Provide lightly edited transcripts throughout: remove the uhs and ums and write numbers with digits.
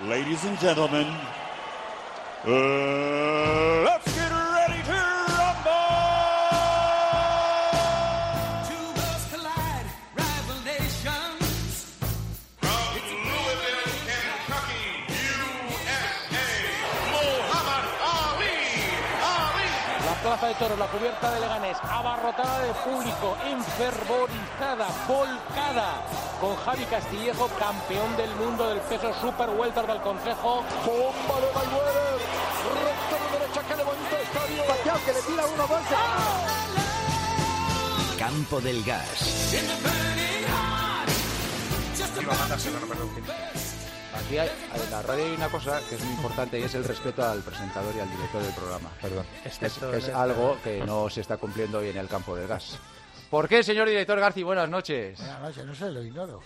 Ladies and gentlemen, let's get ready to rumble! Two worlds collide, rival nations. From Louisville, Kentucky, USA, Muhammad Ali. La plaza de toros, la cubierta de Leganés, abarrotada de público, enfervorizada, volcada, con Javi Castillejo, campeón del mundo del peso super welter del Consejo. Bomba de Mayweather, recta de derecha que levanta el estadio. Pacquiao que le tira uno más. Campo del Gas. Aquí en la radio hay una cosa que es muy importante y es el respeto al presentador y al director del programa. Perdón. Es algo que no se está cumpliendo hoy en el Campo del Gas. ¿Por qué, señor director Garci? Buenas noches. Buenas noches, no sé, lo ignoro.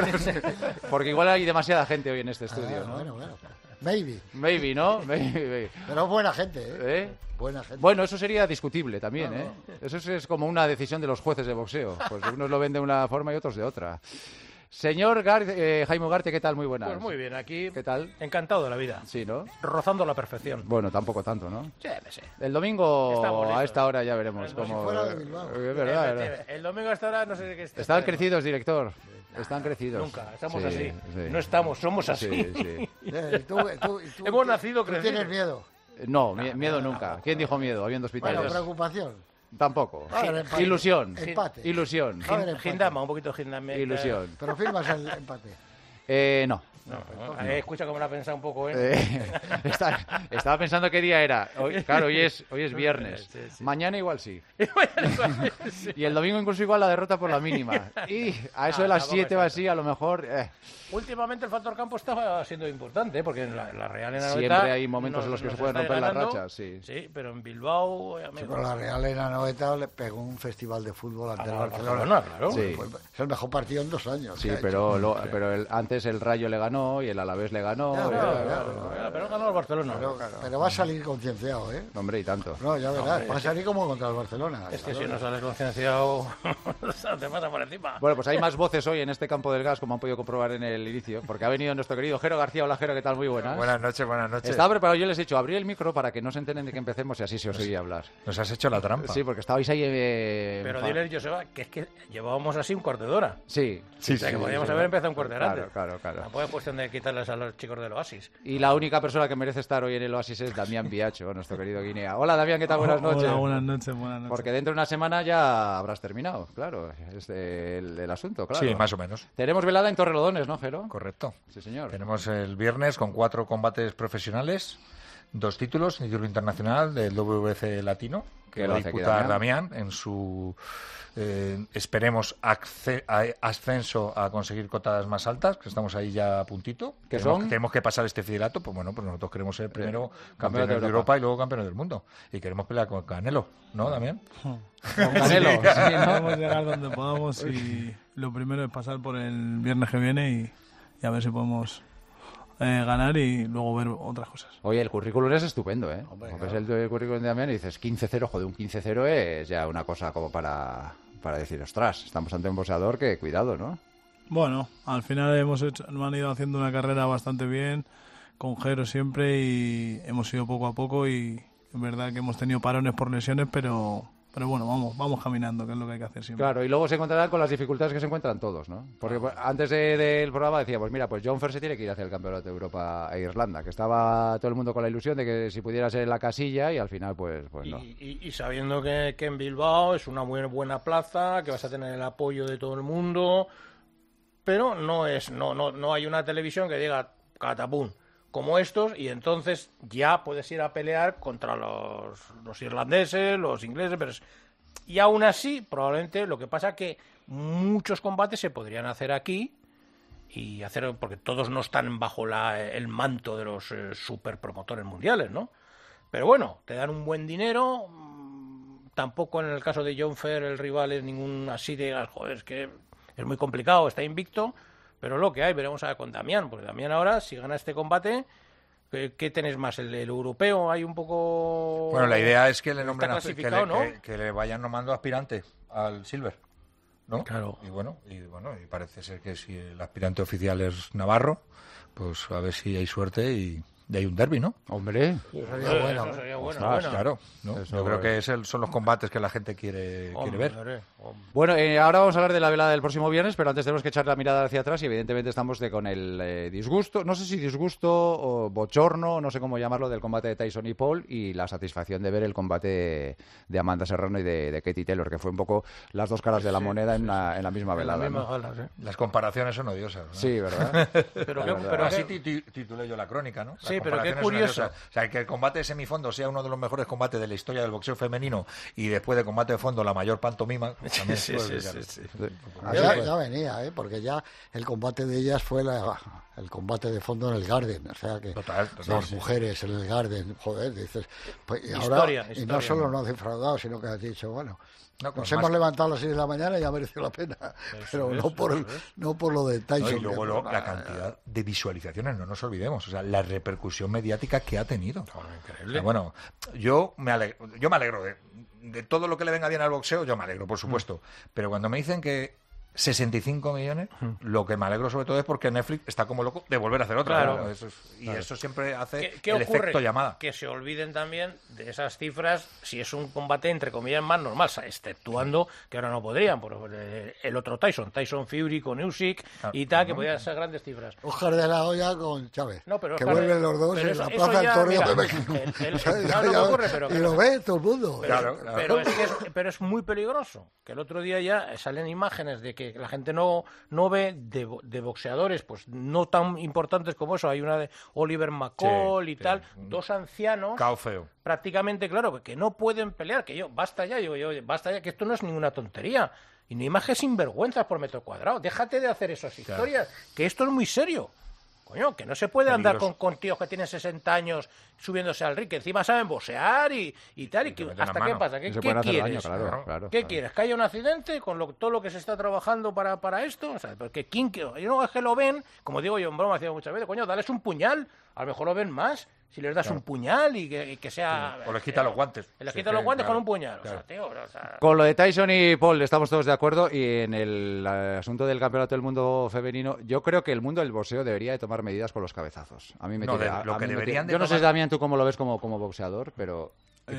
Porque igual hay demasiada gente hoy en este estudio, ¿no? Bueno. Maybe. Maybe, ¿no? Maybe. Pero buena gente, ¿eh? Buena gente. Bueno, eso sería discutible también, ¿eh? Eso es como una decisión de los jueces de boxeo. Pues unos lo ven de una forma y otros de otra. Señor Jaime Ugarte, ¿qué tal? Muy buenas. Pues muy bien, aquí. ¿Qué tal? Encantado de la vida. Sí, ¿no? Rozando la perfección. Bueno, tampoco tanto, ¿no? Sí, sí. El domingo Estamos listos. a esta hora ya veremos cómo... Si fuera de Bilbao. Es verdad. El domingo a esta hora no sé qué está. Están crecidos, director. Están crecidos. Nunca, estamos Sí, así. sí. No estamos, somos así. Sí. Tú, Hemos nacido ¿tú crecidos. tienes miedo? No, miedo nunca. ¿Quién dijo miedo? Habiendo Bueno, hospitales. preocupación. Tampoco. A ver, empate. Ilusión. Empate. Ilusión. A ver, empate. Gindama, un poquito Gindama. Ilusión. Pero firmas el empate. No. Escucha cómo la ha pensado un poco, ¿eh? Estaba pensando qué día era. Claro, hoy es viernes. Sí, sí. Mañana igual sí. Sí. Y el domingo incluso igual la derrota por la mínima. Y a eso de las 7 o así, a lo mejor... Últimamente el factor campo estaba siendo importante, porque en la Real en Anoeta Siempre hay momentos en los que se pueden romper las rachas, sí. Sí, pero en Bilbao... Sí, pero la Real en Anoeta le pegó un festival de fútbol ante el Barcelona. Barcelona, claro. Sí. Es el mejor partido en 2 años. Sí, que ha pero hecho. antes el Rayo le ganó y el Alavés le ganó. Pero ganó el Barcelona. Pero va a salir concienciado, ¿eh? Hombre, y tanto. No, ya verás, va a salir como contra el Barcelona. Es que si no sales concienciado, te pasa por encima. Bueno, pues hay más voces hoy en este Campo del Gas, como han podido comprobar en el inicio, porque ha venido nuestro querido Jero García. Hola, Jero, ¿qué tal? Muy buenas. Buenas noches. Estaba preparado, yo les he dicho, abrí el micro para que no se enteren de que empecemos y así se os oía hablar. Nos has hecho la trampa. Sí, porque estabais ahí... Pero dile, Joseba, que es que llevábamos así un cuarto de hora. Sí. O sea, que podríamos haber empezado un cuarto de hora antes. Claro. Tampoco es cuestión de quitarles a los chicos del Oasis. Y la única persona que merece estar hoy en el Oasis es Damián Biacho, nuestro querido Guinea. Hola, Damián, ¿qué tal? Buenas noches. Hola, buenas noches. Porque dentro de una semana ya habrás terminado, claro. Es el asunto, claro. Sí, más o menos. Tenemos velada en Torrelodones, ¿no, Jero? Correcto. Sí, señor. Tenemos el viernes con 4 combates profesionales, 2 títulos, título internacional del WBC latino, que va a disputar Damián en su... esperemos ascenso a conseguir cotas más altas, que estamos ahí ya a puntito. ¿Qué son? Tenemos que pasar este fiderato, pues bueno, pues nosotros queremos ser primero campeones de Europa y luego campeones del mundo. Y queremos pelear con Canelo, ¿no, Damián? Con Canelo. Sí, queremos llegar donde podamos y lo primero es pasar por el viernes que viene y a ver si podemos ganar y luego ver otras cosas. Oye, el currículum es estupendo, ¿eh? Porque es el currículum de Damián y dices 15-0, joder, un 15-0 es ya una cosa como para decir, ostras, estamos ante un boxeador que cuidado, ¿no? Bueno, al final nos han ido haciendo una carrera bastante bien, con Jero siempre y hemos ido poco a poco y es verdad que hemos tenido parones por lesiones, pero bueno, vamos caminando, que es lo que hay que hacer siempre. Claro, y luego se encontrarán con las dificultades que se encuentran todos, ¿no? Porque antes del programa decíamos, mira, pues John Fer se tiene que ir hacia el Campeonato de Europa e Irlanda, que estaba todo el mundo con la ilusión de que si pudiera ser en la casilla y al final pues no. Y sabiendo que en Bilbao es una muy buena plaza, que vas a tener el apoyo de todo el mundo, pero no hay una televisión que diga catapum como estos, y entonces ya puedes ir a pelear contra los irlandeses, los ingleses, y aún así, probablemente lo que pasa es que muchos combates se podrían hacer aquí, y hacer porque todos no están bajo el manto de los superpromotores mundiales, ¿no? Pero bueno, te dan un buen dinero, tampoco en el caso de John Fer el rival es ningún así de, joder, es que es muy complicado, está invicto. Pero lo que hay, veremos a ver con Damián, porque Damián ahora, si gana este combate, ¿qué tenés más? ¿El europeo? Hay un poco... Bueno, la idea es que le nombren clasificado, ¿no? que le vayan nombrando aspirante al Silver. ¿no? Claro. Y bueno, y parece ser que si el aspirante oficial es Navarro, pues a ver si hay suerte y hay un derbi, ¿no? Hombre, Eso sería bueno. Claro, ¿no? Yo creo que son los combates que la gente quiere ver. Bueno, ahora vamos a hablar de la velada del próximo viernes, pero antes tenemos que echar la mirada hacia atrás y evidentemente estamos con el disgusto, no sé si disgusto o bochorno, no sé cómo llamarlo, del combate de Tyson y Paul, y la satisfacción de ver el combate de Amanda Serrano y de Katie Taylor, que fue un poco las dos caras de la moneda en la misma velada. Las comparaciones son odiosas, ¿no? Sí, ¿verdad? pero así titulé yo la crónica, ¿no? Sí, pero qué curioso. O sea, que el combate de semifondo sea uno de los mejores combates de la historia del boxeo femenino y después de combate de fondo la mayor pantomima. También sí. Ya venía, porque ya el combate de ellas fue el combate de fondo en el Garden, o sea que total, dos mujeres en el Garden, joder, dices, pues, y historia, ahora y no solo no has defraudado, sino que has dicho, bueno, nos más hemos levantado a las 6 de la mañana y ya mereció la pena, pero no por lo de Tyson. Y luego la cantidad de visualizaciones, no nos olvidemos, o sea, la repercusión mediática que ha tenido. Increíble. O sea, bueno, yo me alegro de todo lo que le venga bien al boxeo, yo me alegro, por supuesto, pero cuando me dicen que 65 millones, lo que me alegro sobre todo es porque Netflix está como loco de volver a hacer otra. Claro. ¿no? Eso siempre hace ¿Qué el ocurre? efecto llamada. Que se olviden también de esas cifras si es un combate entre comillas más normal, exceptuando que ahora no podrían, por el otro Tyson Fury con Usyk y tal, que podían ser grandes cifras. Oscar de la Hoya con Chávez, No, pero que Oscar vuelven los dos en eso- la eso Plaza del ya, Toreo mira, de México. claro, no ocurre, pero y lo ve todo el mundo. Pero es muy peligroso, que el otro día ya salen imágenes de que la gente no ve de boxeadores pues no tan importantes como eso. Hay una de Oliver McCall y tal, dos ancianos Cao feo. prácticamente, claro, que no pueden pelear, que basta ya, que esto no es ninguna tontería. Y no hay más que sinvergüenzas por metro cuadrado. Déjate de hacer esas historias, que esto es muy serio. Coño, que no se puede andar con tíos que tienen 60 años subiéndose al ring, que encima saben boxear y tal, y que ¿hasta qué pasa? ¿Qué quieres? Claro. ¿Qué quieres? ¿Que haya un accidente con todo lo que se está trabajando para esto? O sea, porque yo no es que lo ven, como digo yo en broma, hacía muchas veces, coño, dales un puñal, a lo mejor lo ven más si les das un puñal y que sea... O les quita los guantes. Les quita los guantes con un puñal. Claro. O sea, tío, Con lo de Tyson y Paul estamos todos de acuerdo, y en el asunto del campeonato del mundo femenino, yo creo que el mundo del boxeo debería de tomar medidas con los cabezazos. A mí me tira, lo a que mí me deberían tira. de Yo no sé, tomar- Damián, tú cómo lo ves como boxeador, pero...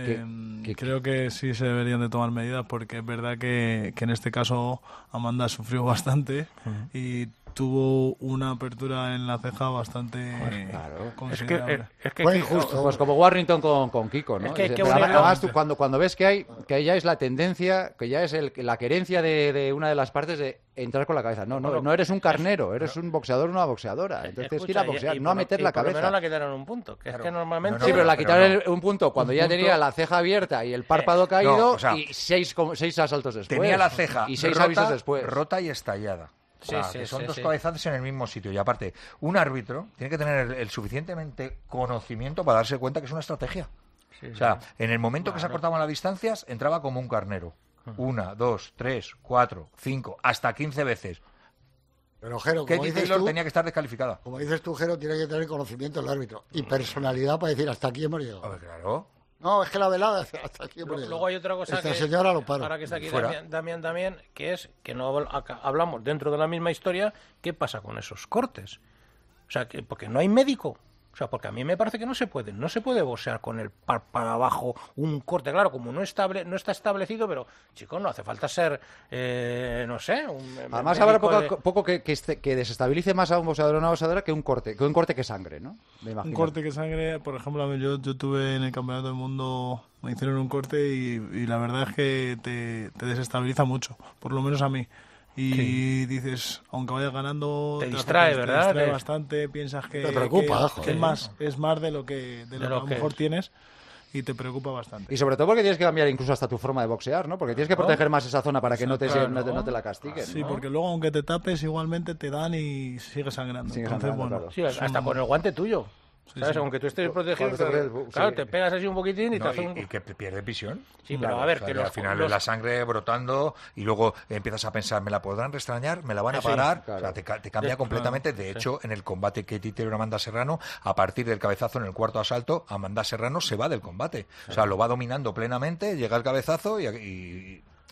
Creo que sí se deberían de tomar medidas, porque es verdad que en este caso Amanda sufrió bastante y tuvo una apertura en la ceja bastante considerable. es que Fue injusto. Pues como Warrington con Kiko, ¿no? Es que hay que Pero unirlo. además, tú, cuando ves que ya es la tendencia, que ya es la querencia de una de las partes de entrar con la cabeza. No eres un carnero, eres un boxeador o una boxeadora. Entonces tienes que ir a boxear, no a meter la Por lo cabeza. menos la quitaron un punto, que es que normalmente... Sí, pero la Pero quitaron no. un punto cuando ya tenía la ceja abierta y el párpado caído y seis asaltos después. Tenía la ceja y 6 avisos después. rota y estallada. Sí, que son dos sí. cabezazos en el mismo sitio. Y aparte, un árbitro tiene que tener el suficientemente conocimiento para darse cuenta que es una estrategia. O sea, en el momento que se acortaban las distancias, entraba como un carnero. 1, 2, 3, 4, 5, hasta 15 veces. Pero, Jero, como Katie dices Taylor tú, tenía que estar descalificada. como dices tú, Jero, tiene que tener conocimiento el árbitro y personalidad para decir hasta aquí hemos llegado. A ver, claro. No, es que la velada hasta aquí hemos llegado. Luego hay otra cosa Esta que señora lo para. ahora que está aquí Fuera. Damián, que es que no hablamos dentro de la misma historia, ¿qué pasa con esos cortes? O sea, porque no hay médico. O sea, porque a mí me parece que no se puede boxear con el para abajo un corte, claro, como no está establecido, pero chicos, no hace falta ser, no sé, Además habrá poco que desestabilice más a un boxeador o una boxeadora que un corte que sangre, ¿no? Me Un imagino. corte que sangre, por ejemplo, yo tuve en el Campeonato del Mundo, me hicieron un corte y la verdad es que te desestabiliza mucho, por lo menos a mí. Y dices, aunque vayas ganando, Te distrae, ¿verdad? Te distrae bastante, piensas que, Te preocupa, que joder. es más de lo que a lo mejor tienes, y te preocupa bastante. Y sobre todo porque tienes que cambiar incluso hasta tu forma de boxear, ¿no? Porque tienes que proteger más esa zona para que no te la castiguen. Sí, ¿no? porque luego aunque te tapes, igualmente te dan y sigue sangrando. Sigue Entonces, sangrando, bueno, Sí, hasta con el guante tuyo. ¿Sabes? sí. Aunque tú estés protegido, sí. te pegas así un poquitín y te No, hace un... y que pierde visión. Sí, pero a ver, O sea, que al los... final es la sangre brotando y luego empiezas a pensar, ¿me la podrán restañar? ¿Me la van a parar? claro. O sea, te cambia completamente. De hecho, en el combate Katie Taylor Amanda Serrano, a partir del cabezazo en el cuarto asalto, Amanda Serrano se va del combate. O sea, lo va dominando plenamente, llega el cabezazo y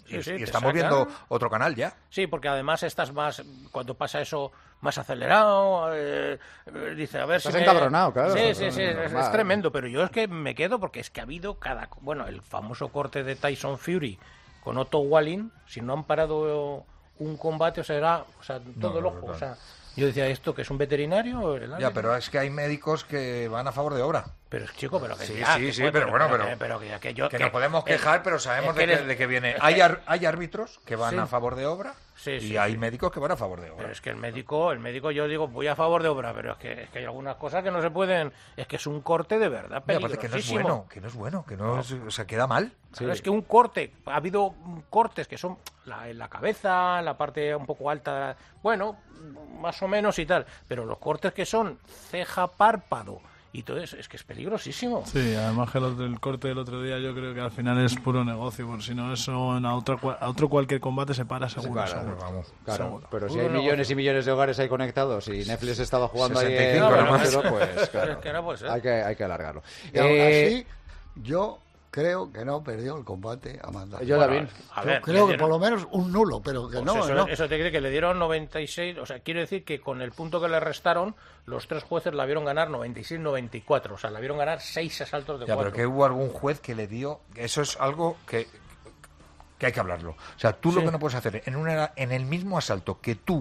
y estamos viendo otro canal ya. Sí, porque además estás más, cuando pasa eso, más acelerado, dice, a ver estás si encabronado, claro. Sí, es tremendo, pero yo es que me quedo porque es que ha habido el famoso corte de Tyson Fury con Otto Walling, si no han parado un combate, todo el ojo, claro. o sea, yo decía, ¿esto que es un veterinario? Ya, pero es que hay médicos que van a favor de obra. Pero chico, pero que sí, ya, sí, que, pero bueno, que nos podemos quejar, pero sabemos de qué viene. Hay árbitros que van a favor de obra y hay médicos que van a favor de obra. Pero es que el médico, yo digo, voy a favor de obra, pero es que hay algunas cosas que no se pueden, es que es un corte de verdad peligrosísimo. Que no es bueno, o sea, queda mal. Claro, es que un corte, ha habido cortes que son en la cabeza, la parte un poco alta, bueno, más o menos y tal, pero los cortes que son ceja, párpado y todo eso, es que es peligrosísimo. Sí, además que el corte del otro día yo creo que al final es puro negocio, porque si no eso a otro cualquier combate se para seguro. Claro, pero si hay millones y millones de hogares ahí conectados y Netflix estaba jugando 65 ahí pues claro, es que no puede ser. hay que alargarlo. Y aún así, yo creo que no perdió el combate Amanda. Yo también. Creo que por lo menos un nulo, pero que pues no. Eso te quiere que le dieron 96, o sea, quiero decir que con el punto que le restaron, los tres jueces la vieron ganar 96-94, o sea, la vieron ganar 6 asaltos de 4. Pero que hubo algún juez que le dio, eso es algo que hay que hablarlo. O sea, tú lo que no puedes hacer en el mismo asalto que tú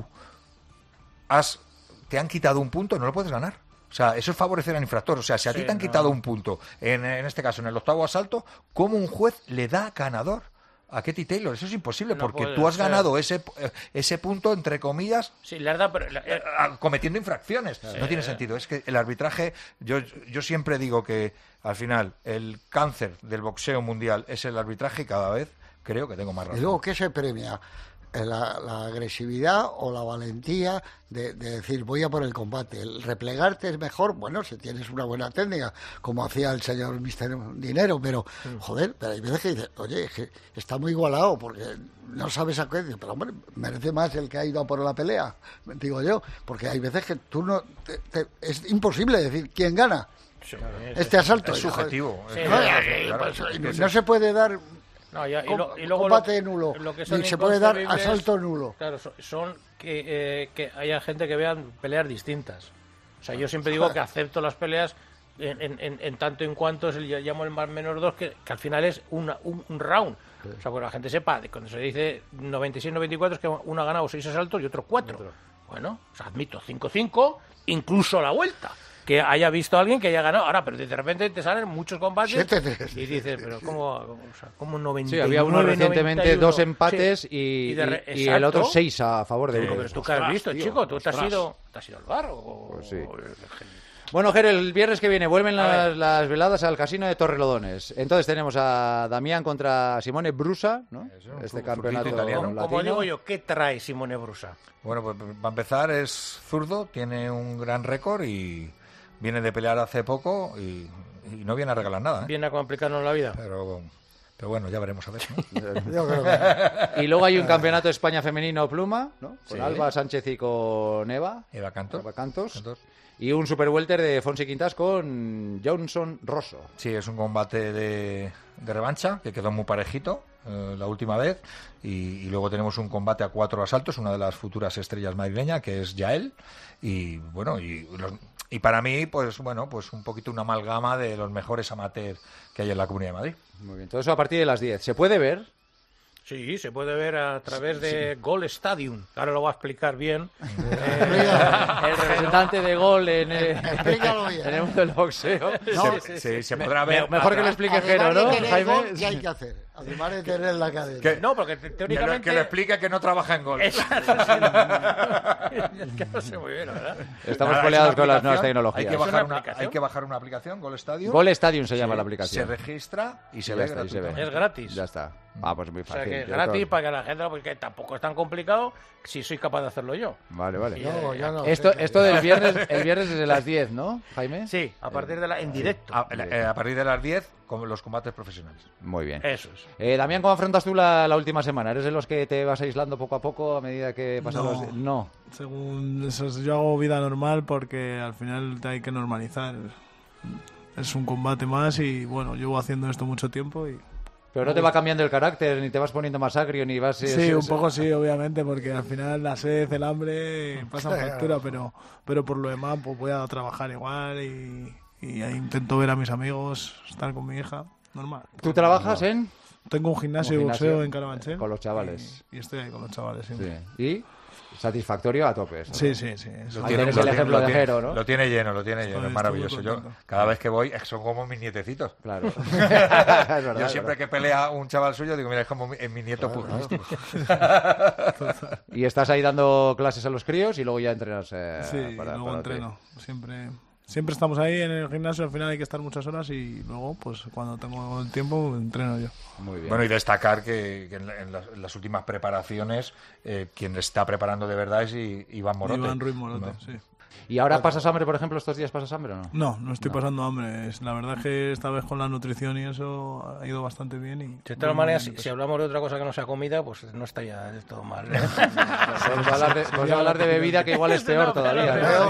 te han quitado un punto, no lo puedes ganar. O sea, eso es favorecer al infractor. O sea, si a ti te han quitado un punto, en este caso, en el 8º asalto, ¿cómo un juez le da ganador a Katie Taylor? Eso es imposible, porque tú has ganado ese punto, entre comillas, sí, la verdad, pero cometiendo infracciones. No tiene sentido. Es que el arbitraje, yo siempre digo que, al final, el cáncer del boxeo mundial es el arbitraje y cada vez creo que tengo más razón. Y luego, ¿qué se premia? La agresividad o la valentía de decir voy a por el combate. El replegarte es mejor, bueno, si tienes una buena técnica, como hacía el señor Mr. Dinero, pero joder, pero hay veces que dices, oye, es que está muy igualado porque no sabes a qué, pero hombre, merece más el que ha ido a por la pelea, digo yo, porque hay veces que tú no es imposible decir quién gana este asalto. Es subjetivo. No se puede dar y luego combate nulo, ni se puede dar asalto nulo. Claro, son que haya gente que vean peleas distintas. O sea, yo siempre digo que acepto las peleas en tanto en cuanto llamo el más menos 2, que al final es un round. O sea, que la gente sepa, cuando se dice 96-94 es que uno ha ganado 6 asaltos y otro 4. Bueno, o sea, admito 5-5, incluso la vuelta. Que haya visto a alguien que haya ganado. Ahora, pero de repente te salen muchos combates y dices, pero ¿cómo 99? Sí, había uno recientemente 91, 2 empates y el otro 6 a favor de uno. Pero tú que has visto, chico, tú te has ido al bar pues sí. Bueno, Ger, el viernes que viene vuelven las veladas al casino de Torrelodones. Entonces tenemos a Damián contra Simone Brusa, ¿no? Este campeonato italiano. Como digo yo, ¿qué trae Simone Brusa? Bueno, pues para empezar es zurdo, tiene un gran récord y viene de pelear hace poco y no viene a regalar nada. Viene a complicarnos la vida. Pero bueno, ya veremos a ver, ¿no? Yo creo que... Y luego hay un campeonato de España femenino pluma, ¿no? Con Alba Sánchez y con Eva Cantos. Y un super welter de Fonsi Quintas con Johnson Rosso. Sí, es un combate de revancha que quedó muy parejito la última vez. Y luego tenemos un combate a 4 asaltos, una de las futuras estrellas madrileñas, que es Yael. Y bueno, y para mí, pues bueno, pues un poquito una amalgama de los mejores amateurs que hay en la Comunidad de Madrid. Muy bien, todo eso a partir de las 10. ¿Se puede ver? Sí, se puede ver a través de Gol Stadium. Ahora lo voy a explicar bien. El representante de Gol en el mundo del boxeo. No, se podrá ver. Mejor que lo explique Jero, ¿no, Jaime? ¿Qué hay que hacer? Además de tener la cadena. No, porque teóricamente... Que lo explique que no trabaja en Gol. Es que no sé muy bien, ¿verdad? Estamos peleados con las nuevas tecnologías. Hay que bajar una aplicación, Gol Stadium. Gol Stadium se llama la aplicación. Se registra y se ve gratis. Es gratis. Ya está. Pues muy fácil. O sea, que es gratis para que la gente, porque tampoco es tan complicado si soy capaz de hacerlo yo. Vale. No, esto del viernes, el viernes desde las 10, ¿no, Jaime? Sí, a partir de en directo. A partir de las 10, con los combates profesionales. Muy bien. Eso es. Damián, ¿cómo afrontas tú la última semana? ¿Eres de los que te vas aislando poco a poco a medida que pasan los... No. Según eso, yo hago vida normal porque al final te hay que normalizar. Es un combate más y bueno, llevo haciendo esto mucho tiempo y... Pero no te va cambiando el carácter, ni te vas poniendo más agrio, ni vas... Sí, un poco sí, obviamente, porque al final la sed, el hambre pasan factura, pero por lo demás pues voy a trabajar igual y ahí intento ver a mis amigos, estar con mi hija, normal. ¿Tú trabajas en...? Tengo un gimnasio de boxeo en Carabanchel. Con los chavales. Y estoy ahí con los chavales, siempre. Sí. ¿Y? Satisfactorio a tope. ¿No? Sí. Tienes el ejemplo de Jero, ¿no? Lo tiene lleno, es maravilloso. Yo cada vez que voy son como mis nietecitos. Claro. Yo siempre que pelea un chaval suyo digo, mira, es como mi nieto pugilístico. Y estás ahí dando clases a los críos y luego ya entrenas. Luego entreno. Siempre estamos ahí en el gimnasio, al final hay que estar muchas horas y luego, pues cuando tengo el tiempo, entreno yo. Muy bien. Bueno, y destacar que en las últimas preparaciones, quien está preparando de verdad es Iván Morote. Iván Ruiz Morote, sí. ¿Y ahora pasas hambre, por ejemplo, estos días pasas hambre o no? No estoy pasando hambre. La verdad es que esta vez con la nutrición y eso ha ido bastante bien. Y de todas maneras, si hablamos de otra cosa que no sea comida, pues no estaría del todo mal. Vamos a hablar de bebida, que igual es peor todavía.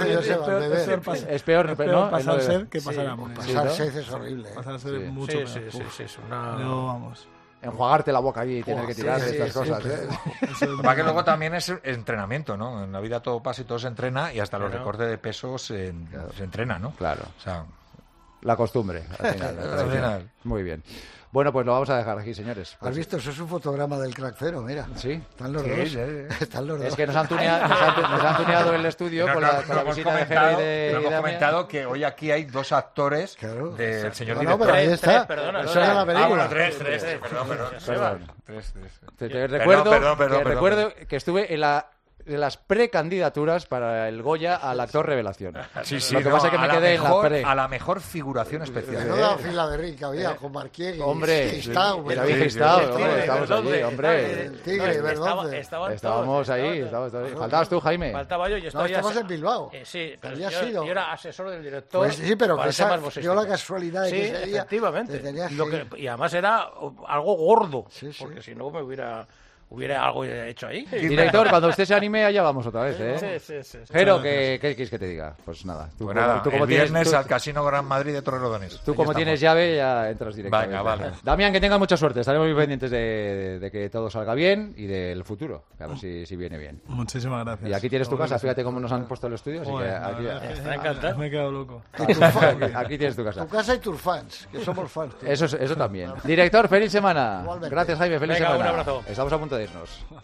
Es peor, ¿no? Pasar sed que pasar hambre. Pasar sed es horrible. Pasar sed es mucho peor. Sí, es una... Pero vamos... Enjuagarte la boca allí y tener que tirar estas cosas. Para que luego también es entrenamiento, ¿no? En la vida todo pasa y todo se entrena y hasta los recortes de peso se entrena, ¿no? Claro. O sea, la costumbre, al final. Muy bien. Bueno, pues lo vamos a dejar aquí, señores. ¿Has visto? Eso es un fotograma del Crack Cero, mira. Sí. Están los dos. Están los dos. Es que nos han tuneado el estudio con la visita de Jero y de... Hemos comentado que hoy aquí hay 2 actores del señor director. No, pero ahí está. Perdona. Eso era la película. 3. Perdón. Te recuerdo que estuve en las precandidaturas para el Goya al actor revelación. Sí, Lo que pasa es que me quedé en la pre. A la mejor figuración especial. Menuda fila de rica había con Marquiegui. Hombre, Estamos allí, hombre. El Tigre, ¿verdad? Estábamos ahí. Faltabas tú, Jaime. Faltaba yo. Estabas en Bilbao. Sí, pero yo era asesor del director. Pues sí, pero yo la casualidad de que ese día... efectivamente. Y además era algo gordo, porque si no me hubiera algo hecho ahí. Director, cuando usted se anime, allá vamos otra vez, ¿eh? Sí. Pero, ¿qué quieres que te diga? Pues nada. Tú como viernes al Casino Gran Madrid de Torrelodones. Tú como tienes llave, ya entras directamente. Venga, vale. Damián, que tenga mucha suerte. Estaremos muy pendientes de que todo salga bien y del futuro. A ver si viene bien. Muchísimas gracias. Y aquí tienes tu casa. Fíjate cómo nos han puesto el estudio. Así que aquí... Me he quedado loco. Aquí tienes tu casa. Tu casa y tus fans, que somos fans. Eso también. Director, feliz semana. Igualmente. Gracias, Jaime. Feliz semana. Un abrazo. Estamos a punto de irnos.